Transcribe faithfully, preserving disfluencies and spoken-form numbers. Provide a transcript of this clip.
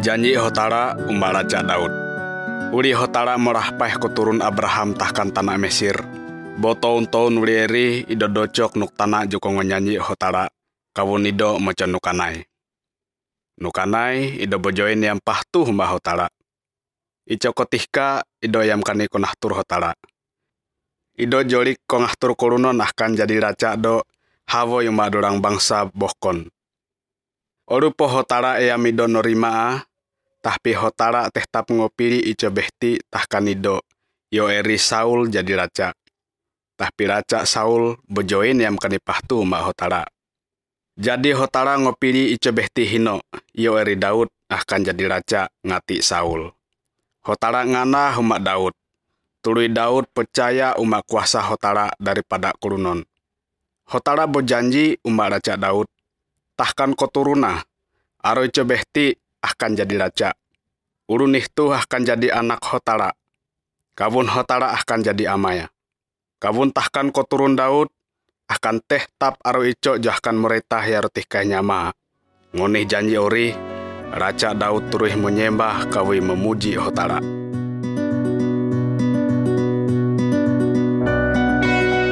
Janji hotara umba raja Daud. Uli hotara merahpah keturun Abraham tahkan tanah Mesir. Botoun-toun uli eri ido docok nuk tanah joko ngonyanyi hotara. Kawun ido maca nukanai. Nukanai ido bojoin yang pahtu humba hotara. Ico kotihka ido yang kani konahtur hotara. Ido jolik kongahtur kolunon akan jadi raja do hawo yung madurang bangsa bohkon. Orupo hotara eyam ido norima tapi hotara tetap ngopiri ico behti tahkan ido yo eri Saul jadi raja. Tapi raja Saul bojoin yang kani pahtu mbak hotara. Jadi hotara ngopiri ico behti hino yo eri Daud akan jadi raja ngati Saul. Hotara ngana umat Daud. Tului Daud percaya umat kuasa hotara daripada kurunon. Hotara berjanji umat raja Daud. Tahkan koturuna. Aro ico behti akan jadi raja. Ulun itu akan jadi anak hotara. Kawun hotara akan jadi amaya. Kawun tahkan koturun Daud akan teh tap aro ico jahkan meretah ya rotih nyama. Ngonih janji ori. Raja Daud turuh menyembah kawi memuji hotara.